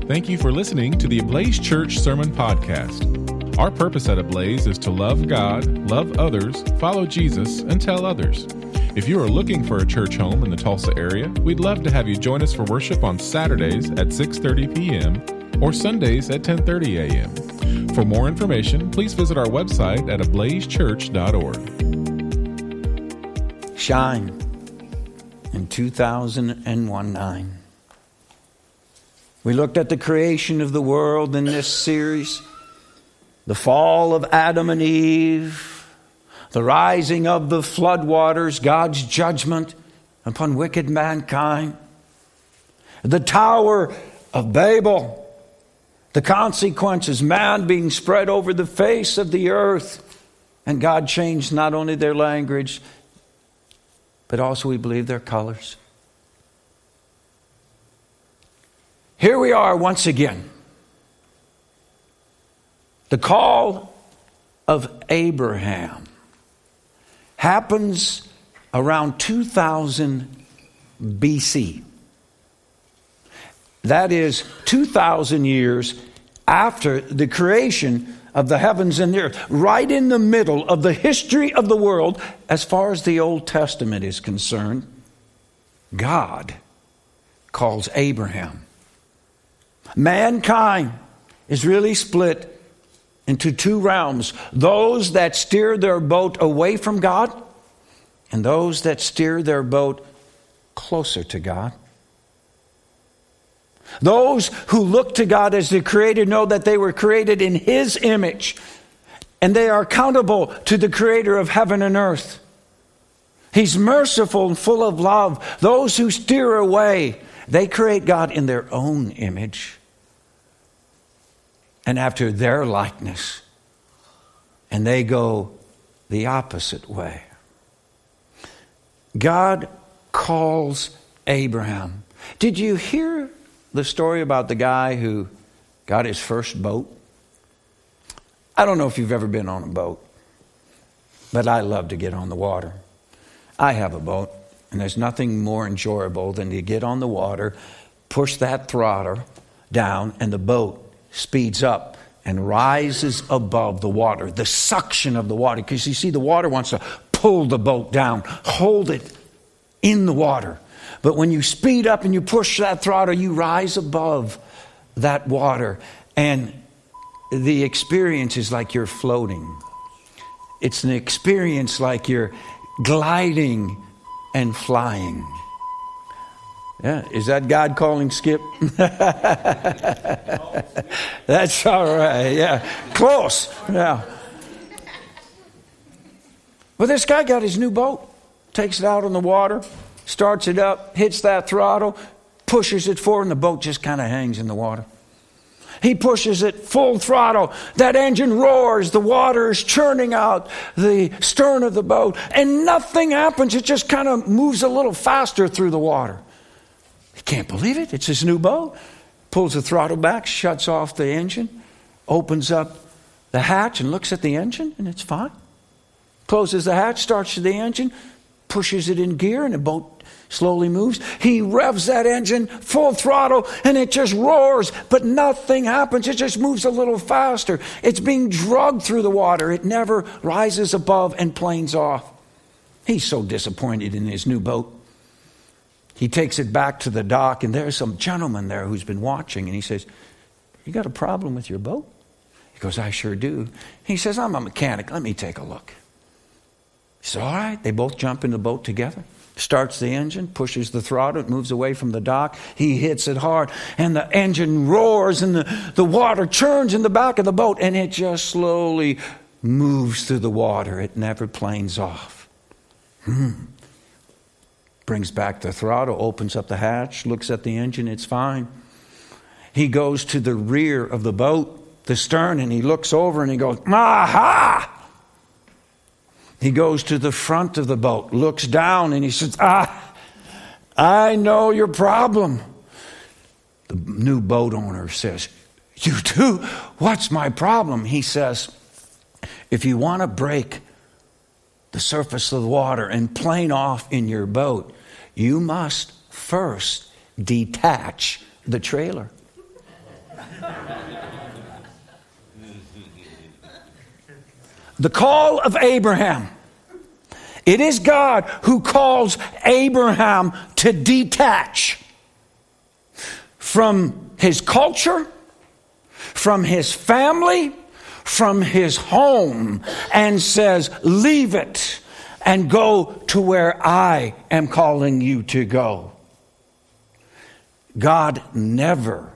Thank you for listening to the Ablaze Church Sermon Podcast. Our purpose at Ablaze is to love God, love others, follow Jesus, and tell others. If you are looking for a church home in the Tulsa area, we'd love to have you join us for worship on Saturdays at 6:30 p.m. or Sundays at 10:30 a.m. For more information, please visit our website at ablazechurch.org. Shine in 2001-9. We looked at the creation of the world in this series, the fall of Adam and Eve, the rising of the floodwaters, God's judgment upon wicked mankind, the Tower of Babel, the consequences, man being spread over the face of the earth, and God changed not only their language, but also, we believe, their colors. Here we are once again. The call of Abraham happens around 2000 BC. That is 2,000 years after the creation of the heavens and the earth, right in the middle of the history of the world as far as the Old Testament is concerned. God calls Abraham. Mankind is really split into two realms: those that steer their boat away from God and those that steer their boat closer to God. Those who look to God as the Creator know that they were created in His image, and they are accountable to the Creator of heaven and earth. He's merciful and full of love. Those who steer away, they create God in their own image and after their likeness, and they go the opposite way. God calls Abraham. Did you hear the story about the guy who got his first boat? I don't know if you've ever been on a boat, but I love to get on the water. I have a boat, and there's nothing more enjoyable than to get on the water, push that throttle down, and the boat speeds up and rises above the water. The suction of the water, because you see the water wants to pull the boat down, hold it in the water. But when you speed up and you push that throttle, you rise above that water. And the experience is like you're floating. It's an experience like you're gliding and flying. Yeah, is that God calling Skip? That's all right. Yeah, close. Yeah. But this guy got his new boat, takes it out on the water, starts it up, hits that throttle, pushes it forward, and the boat just kind of hangs in the water. He pushes it full throttle. That engine roars. The water is churning out the stern of the boat, and nothing happens. It just kind of moves a little faster through the water. He can't believe it. It's his new boat. Pulls the throttle back, shuts off the engine, opens up the hatch and looks at the engine, and it's fine. Closes the hatch, starts the engine, pushes it in gear, and the boat slowly moves. He revs that engine full throttle, and it just roars, but nothing happens. It just moves a little faster. It's being dragged through the water. It never rises above and planes off. He's so disappointed in his new boat. He takes it back to the dock, and there's some gentleman there who's been watching, and he says, "You got a problem with your boat?" He goes, "I sure do." He says, "I'm a mechanic. Let me take a look." He says, "All right." They both jump in the boat together. Starts the engine, pushes the throttle, it moves away from the dock. He hits it hard, and the engine roars, and the water churns in the back of the boat, and it just slowly moves through the water. It never planes off. Brings back the throttle, opens up the hatch, looks at the engine, it's fine. He goes to the rear of the boat, the stern, and he looks over and he goes, "Aha!" He goes to the front of the boat, looks down, and he says, "I know your problem." The new boat owner says, "You do? What's my problem?" He says, "If you want to break the surface of the water and plane off in your boat, you must first detach the trailer." The call of Abraham. It is God who calls Abraham to detach from his culture, from his family, from his home, and says, leave it and go to where I am calling you to go. God never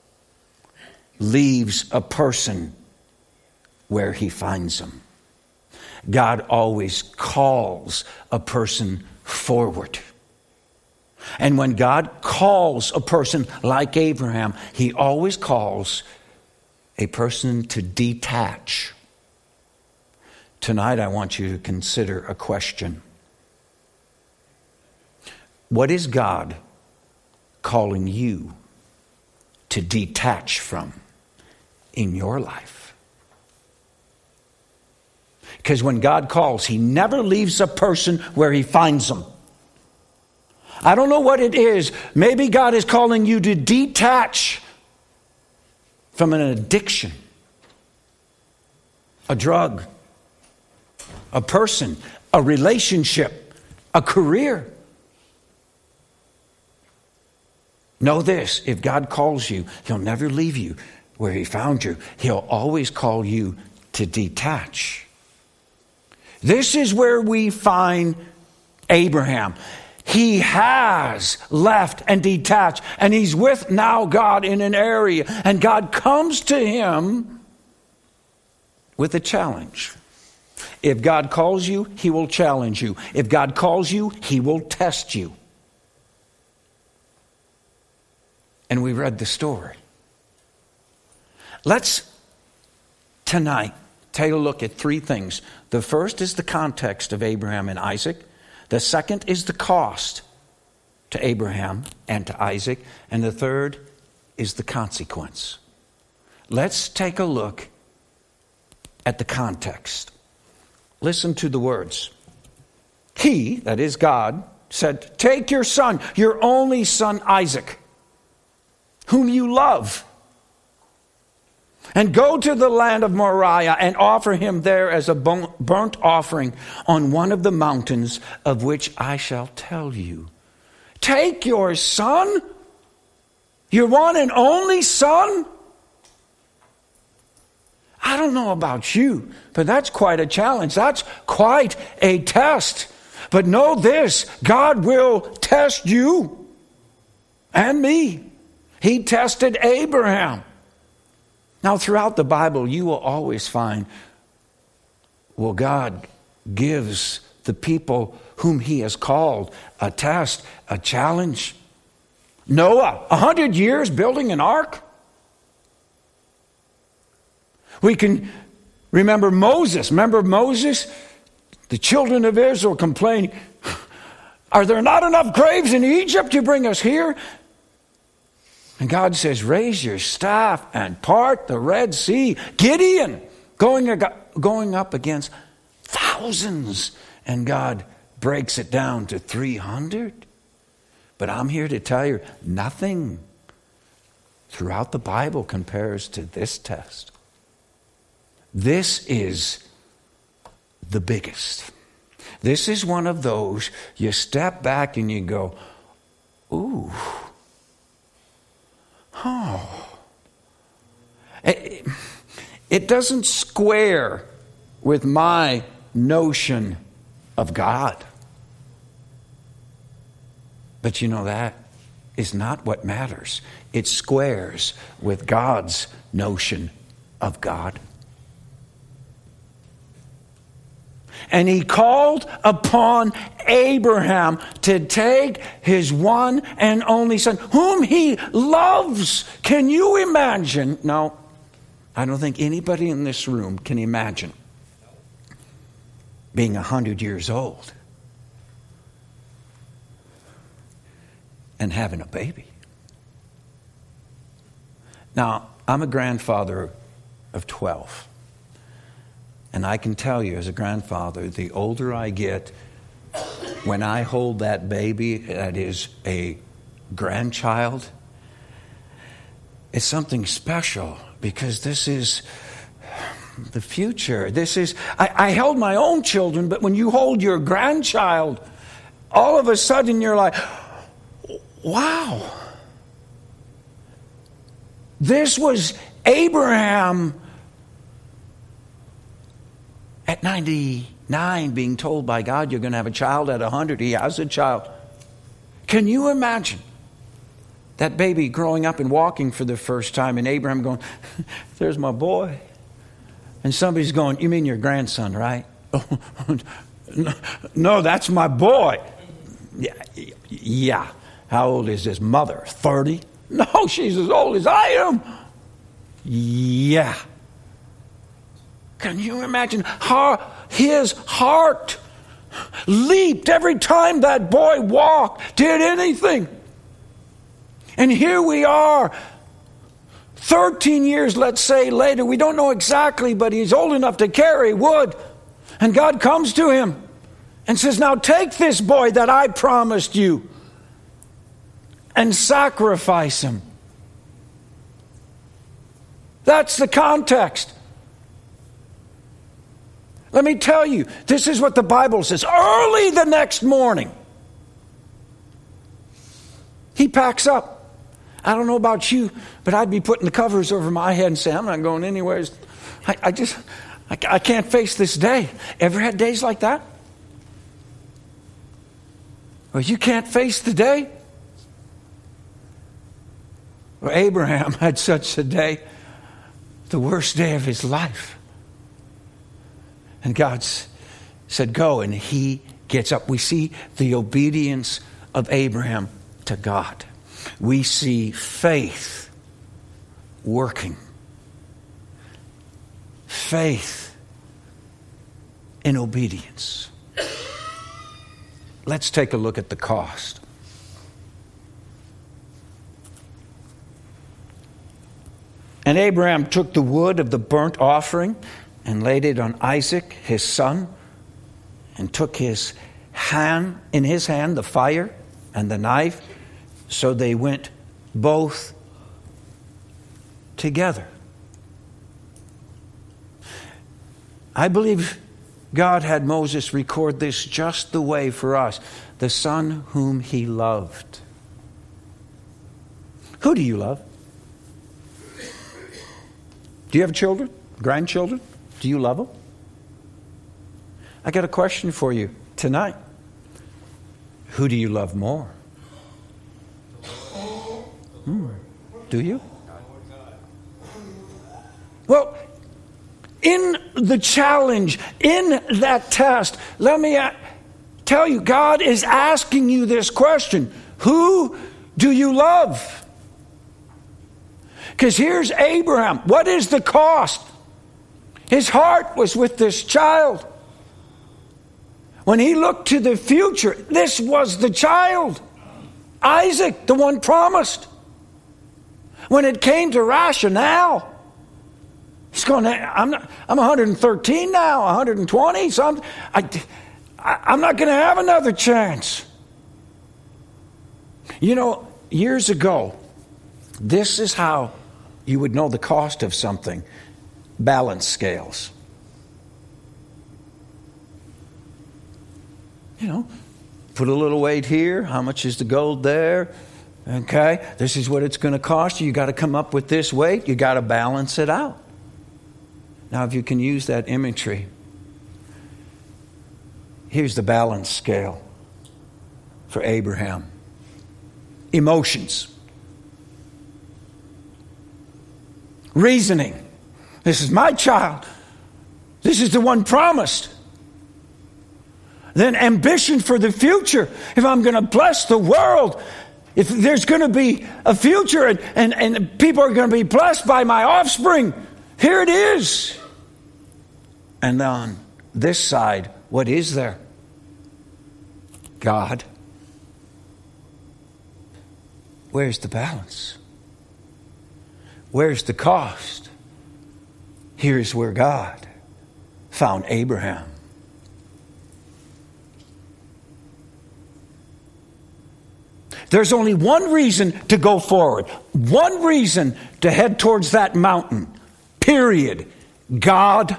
leaves a person where he finds them. God always calls a person forward. And when God calls a person like Abraham, he always calls a person to detach. Tonight I want you to consider a question. What is God calling you to detach from in your life? Because when God calls, he never leaves a person where he finds them. I don't know what it is. Maybe God is calling you to detach from an addiction, a drug, a person, a relationship, a career. Know this, if God calls you, he'll never leave you where he found you. He'll always call you to detach. This is where we find Abraham. He has left and detached, and he's with now God in an area, and God comes to him with a challenge. If God calls you, he will challenge you. If God calls you, he will test you. And we read the story. Let's tonight take a look at three things. The first is the context of Abraham and Isaac. The second is the cost to Abraham and to Isaac. And the third is the consequence. Let's take a look at the context. Listen to the words. He, that is God, said, take your son, your only son Isaac, whom you love, and go to the land of Moriah and offer him there as a burnt offering on one of the mountains of which I shall tell you. Take your son, your one and only son. I don't know about you, but that's quite a challenge. That's quite a test. But know this, God will test you and me. He tested Abraham. Now, throughout the Bible, you will always find, well, God gives the people whom he has called a test, a challenge. Noah, 100 years building an ark. We can remember Moses. Remember Moses? The children of Israel complaining, are there not enough graves in Egypt to bring us here? And God says, raise your staff and part the Red Sea. Gideon going up against thousands. And God breaks it down to 300. But I'm here to tell you, nothing throughout the Bible compares to this test. This is the biggest. This is one of those you step back and you go, ooh. Oh, it doesn't square with my notion of God. But you know, that is not what matters. It squares with God's notion of God. And he called upon Abraham to take his one and only son, whom he loves. Can you imagine? No, I don't think anybody in this room can imagine being 100 years old and having a baby. Now, I'm a grandfather of 12. And I can tell you, as a grandfather, the older I get, when I hold that baby that is a grandchild, It's something special because this is the future. This is, I held my own children, but when you hold your grandchild, all of a sudden you're like, wow. This was Abraham at 99 being told by God, you're going to have a child. At 100, he has a child. Can you imagine that baby growing up and walking for the first time, and Abraham going, there's my boy. And somebody's going, you mean your grandson, right? No, that's my boy. Yeah. How old is his mother? 30? No, she's as old as I am. Yeah. Can you imagine how his heart leaped every time that boy walked, did anything? And here we are, 13 years, let's say, later. We don't know exactly, but he's old enough to carry wood. And God comes to him and says, now take this boy that I promised you and sacrifice him. That's the context. Let me tell you, this is what the Bible says. Early the next morning, he packs up. I don't know about you, but I'd be putting the covers over my head and saying, I'm not going anywhere. I can't face this day. Ever had days like that? Well, you can't face the day? Well, Abraham had such a day, the worst day of his life. And God said, go, and he gets up. We see the obedience of Abraham to God. We see faith working. Faith in obedience. Let's take a look at the cost. And Abraham took the wood of the burnt offering and laid it on Isaac, his son, and took in his hand the fire and the knife. So they went both together. I believe God had Moses record this just the way for us, the son whom he loved. Who do you love? Do you have children? Grandchildren? Do you love them? I got a question for you tonight. Who do you love more? Do you? Well, in the challenge, in that test, let me tell you, God is asking you this question. Who do you love? Because here's Abraham. What is the cost? His heart was with this child. When he looked to the future, this was the child. Isaac, the one promised. When it came to rationale, he's going, I'm 113 now, 120, so I'm not going to have another chance. You know, years ago, this is how you would know the cost of something. Balance scales. You know, put a little weight here. How much is the gold there? Okay, this is what it's going to cost you. You got to come up with this weight. You got to balance it out. Now, if you can use that imagery, here's the balance scale for Abraham. Emotions. Reasoning. This is my child. This is the one promised. Then ambition for the future. If I'm going to bless the world, if there's going to be a future and people are going to be blessed by my offspring, here it is. And on this side, what is there? God. Where's the balance? Where's the cost? Here's where God found Abraham. There's only one reason to go forward. One reason to head towards that mountain. Period. God.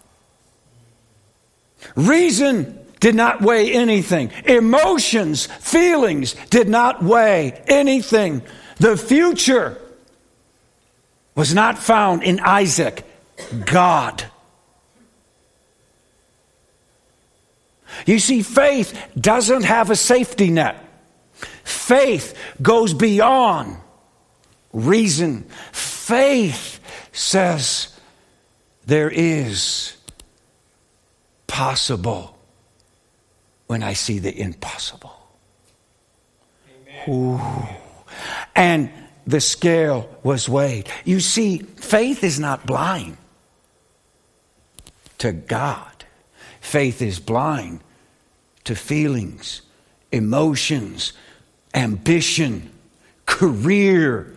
Reason did not weigh anything. Emotions, feelings did not weigh anything. The future was not found in Isaac. God. You see, faith doesn't have a safety net. Faith goes beyond reason. Faith says there is possible when I see the impossible. Ooh. And the scale was weighed. You see, faith is not blind to God. Faith is blind to feelings, emotions, ambition, career,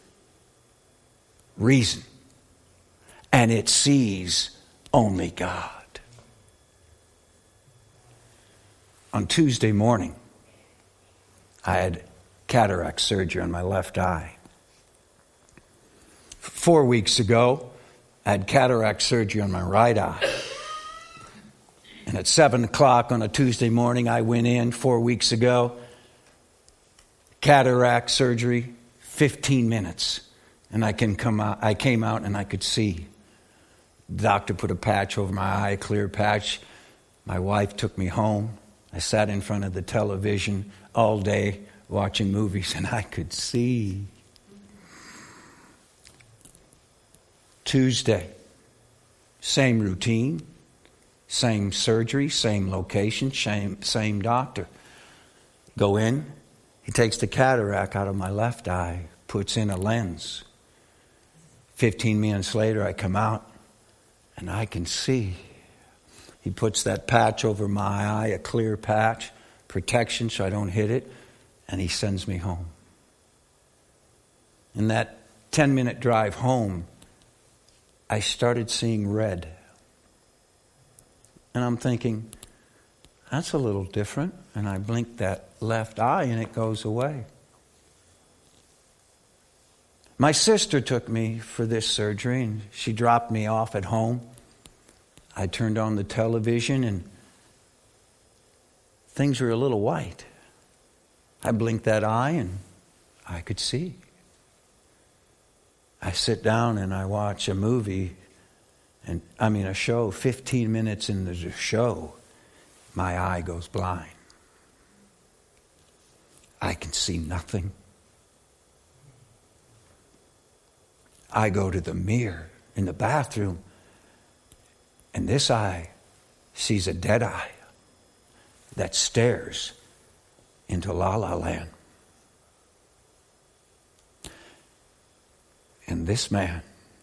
reason. And it sees only God. On Tuesday morning, I had cataract surgery on my left eye. 4 weeks ago, I had cataract surgery on my right eye. And at 7 o'clock on a Tuesday morning, I went in 4 weeks ago. Cataract surgery, 15 minutes. And I came out and I could see. The doctor put a patch over my eye, a clear patch. My wife took me home. I sat in front of the television all day watching movies, and I could see. Tuesday, same routine, same surgery, same location, same doctor. Go in, he takes the cataract out of my left eye, puts in a lens. 15 minutes later, I come out, and I can see. He puts that patch over my eye, a clear patch, protection so I don't hit it, and he sends me home. In that 10-minute drive home, I started seeing red. And I'm thinking, that's a little different. And I blinked that left eye and it goes away. My sister took me for this surgery and she dropped me off at home. I turned on the television and things were a little white. I blinked that eye and I could see. I sit down and I watch a movie, a show. 15 minutes into the show, my eye goes blind. I can see nothing. I go to the mirror in the bathroom, and this eye sees a dead eye that stares into La La Land. And this man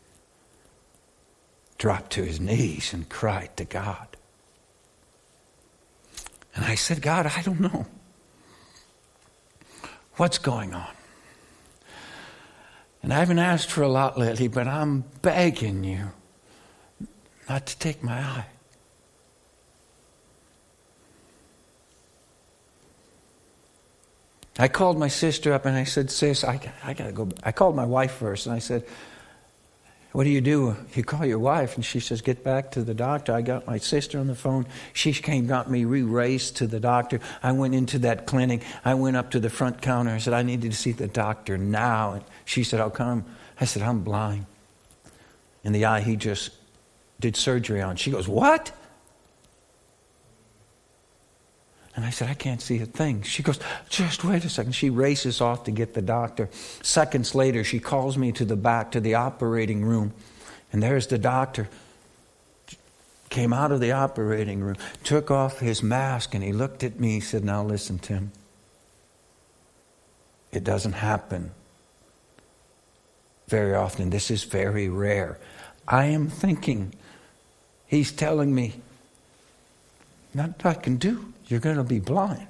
dropped to his knees and cried to God. And I said, God, I don't know what's going on. And I haven't asked for a lot lately, but I'm begging you not to take my eye. I called my sister up and I said, sis, I got to go. I called my wife first and I said, what do? You call your wife. And she says, get back to the doctor. I got my sister on the phone. She came, got me re-raced to the doctor. I went into that clinic. I went up to the front counter. I said, I needed to see the doctor now. And she said, how come? I said, I'm blind. In the eye he just did surgery on. She goes, what? And I said, I can't see a thing. She goes, just wait a second. She races off to get the doctor. Seconds later, she calls me to the back to the operating room. And there's the doctor. Came out of the operating room, took off his mask, and he looked at me. He said, now listen, Tim. It doesn't happen very often. This is very rare. I am thinking, he's telling me, nothing I can do. You're going to be blind.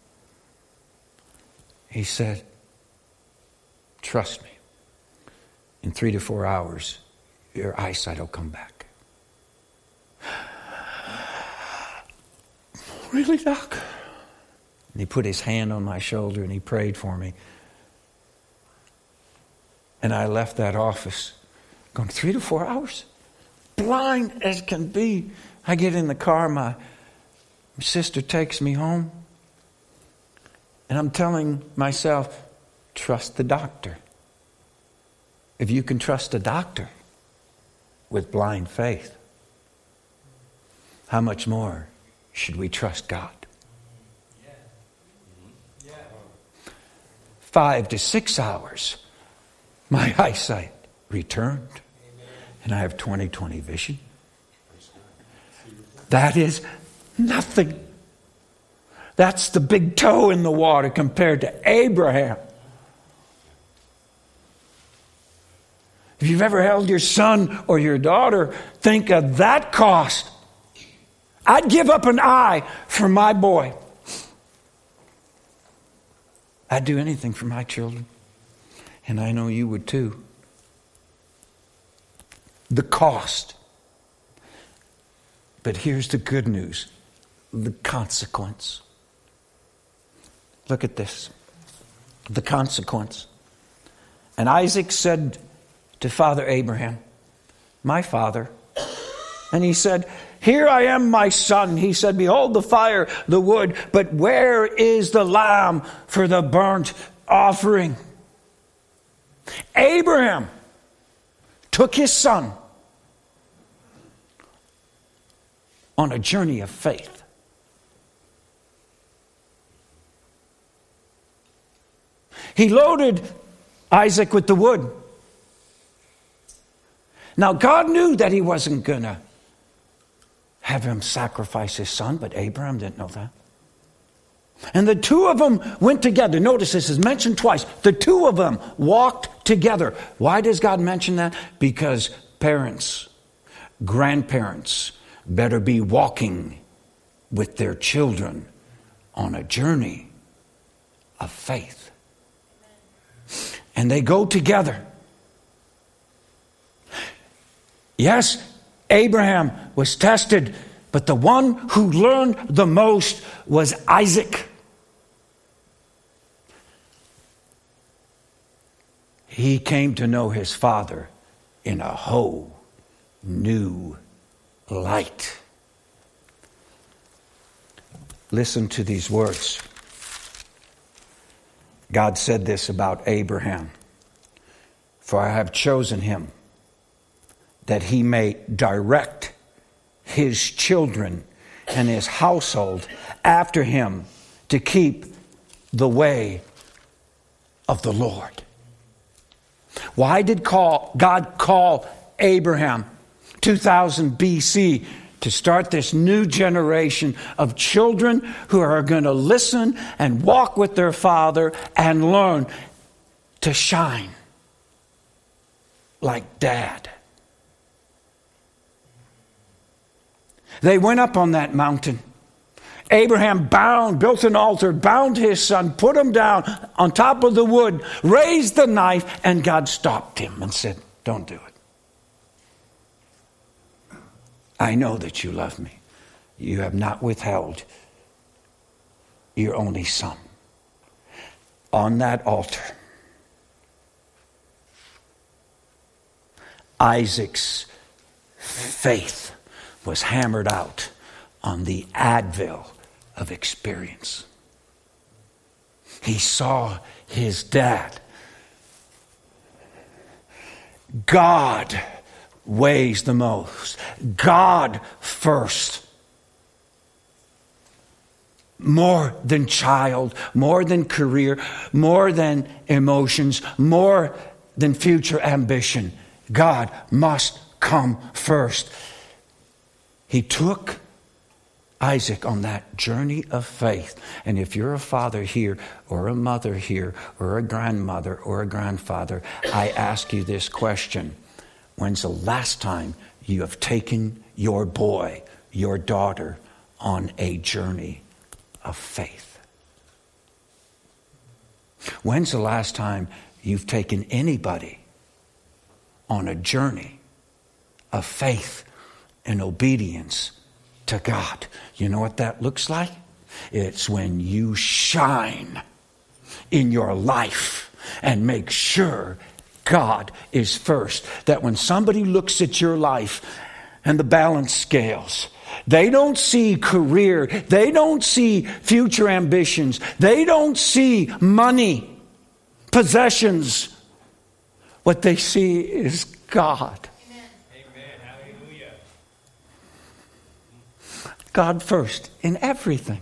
He said, trust me. In 3 to 4 hours, your eyesight will come back. Really, Doc? And he put his hand on my shoulder and he prayed for me. And I left that office going 3 to 4 hours. Blind as can be. I get in the car, my sister takes me home. And I'm telling myself, trust the doctor. If you can trust a doctor with blind faith, how much more should we trust God? 5 to 6 hours, my eyesight returned. And I have 20/20 vision. That is nothing. That's the big toe in the water compared to Abraham. If you've ever held your son or your daughter, think of that cost. I'd give up an eye for my boy. I'd do anything for my children. And I know you would too. The cost. But here's the good news. The consequence. Look at this. The consequence. And Isaac said to Father Abraham, my father. And he said, here I am, my son. He said, behold the fire, the wood, but where is the lamb for the burnt offering? Abraham took his son on a journey of faith. He loaded Isaac with the wood. Now, God knew that he wasn't going to have him sacrifice his son, but Abraham didn't know that. And the two of them went together. Notice this is mentioned twice. The two of them walked together. Why does God mention that? Because parents, grandparents better be walking with their children on a journey of faith. And they go together. Yes, Abraham was tested, but the one who learned the most was Isaac. He came to know his father in a whole new light. Listen to these words. God said this about Abraham. For I have chosen him that he may direct his children and his household after him to keep the way of the Lord. Why did God call Abraham 2000 BC to start this new generation of children who are going to listen and walk with their father and learn to shine like Dad? They went up on that mountain. Abraham built an altar, bound his son, put him down on top of the wood, raised the knife, and God stopped him and said, don't do it. I know that you love me. You have not withheld your only son. On that altar, Isaac's faith was hammered out on the anvil of experience. He saw his dad. God weighs the most. God first. More than child, more than career, more than emotions, more than future ambition. God must come first. He took Isaac on that journey of faith. And if you're a father here, or a mother here, or a grandmother, or a grandfather, I ask you this question. When's the last time you have taken your boy, your daughter, on a journey of faith? When's the last time you've taken anybody on a journey of faith and obedience to God? You know what that looks like? It's when you shine in your life and make sure God is first. That when somebody looks at your life and the balance scales, they don't see career, they don't see future ambitions, they don't see money, possessions. What they see is God. Amen. Hallelujah. God first in everything.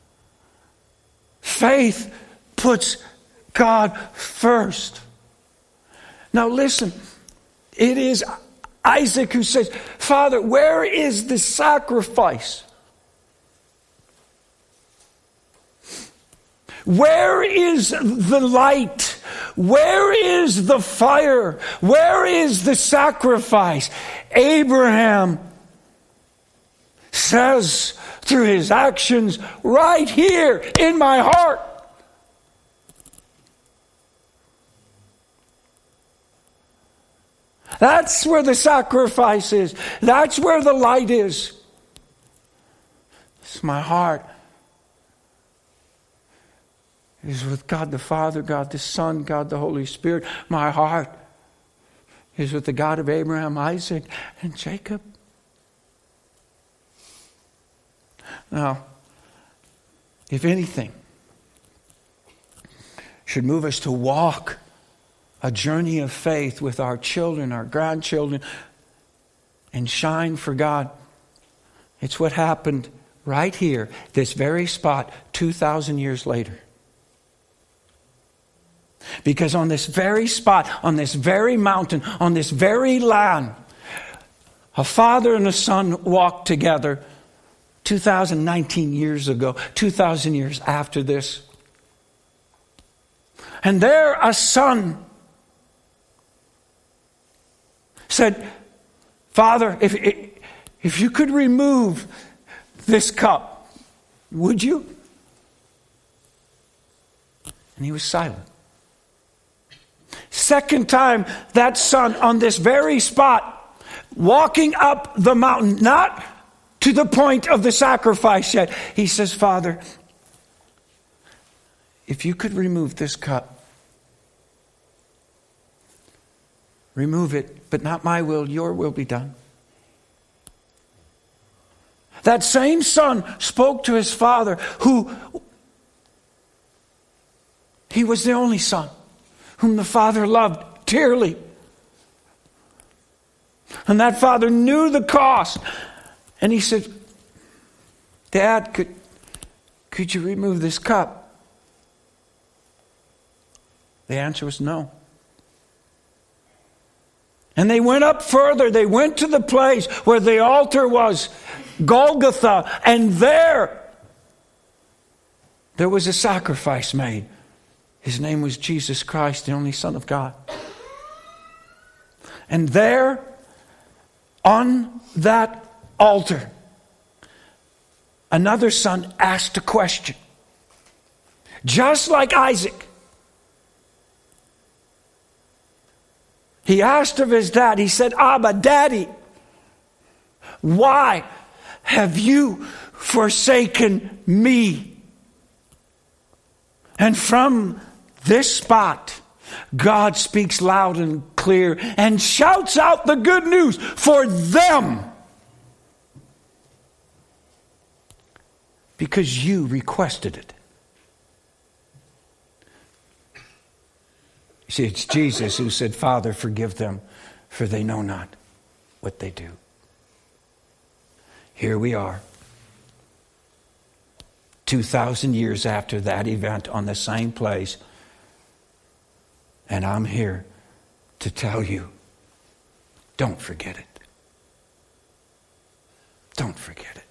Faith puts God first. Now listen, it is Isaac who says, Father, where is the sacrifice? Where is the light? Where is the fire? Where is the sacrifice? Abraham says through his actions, right here in my heart. That's where the sacrifice is. That's where the light is. It's my heart. It is with God the Father, God the Son, God the Holy Spirit. My heart is with the God of Abraham, Isaac, and Jacob. Now, if anything should move us to walk a journey of faith with our children, our grandchildren, and shine for God, it's what happened right here, this very spot, 2,000 years later. Because on this very spot, on this very mountain, on this very land, a father and a son walked together 2019 years ago, 2,000 years after this. And there a son said, Father, if you could remove this cup, would you? And he was silent. Second time, that son on this very spot, walking up the mountain, not to the point of the sacrifice yet. He says, Father, if you could remove this cup, remove it, but not my will, your will be done. That same son spoke to his father, who he was the only son, whom the father loved dearly. And that father knew the cost. And he said, Dad, could you remove this cup? The answer was no. And they went up further. They went to the place where the altar was, Golgotha. And there was a sacrifice made. His name was Jesus Christ, the only Son of God. And there, on that altar, another son asked a question. Just like Isaac. He asked of his dad, he said, Abba, Daddy, why have you forsaken me? And from this spot, God speaks loud and clear and shouts out the good news for them. Because you requested it. You see, it's Jesus who said, Father, forgive them, for they know not what they do. Here we are, 2,000 years after that event on the same place. And I'm here to tell you, don't forget it. Don't forget it.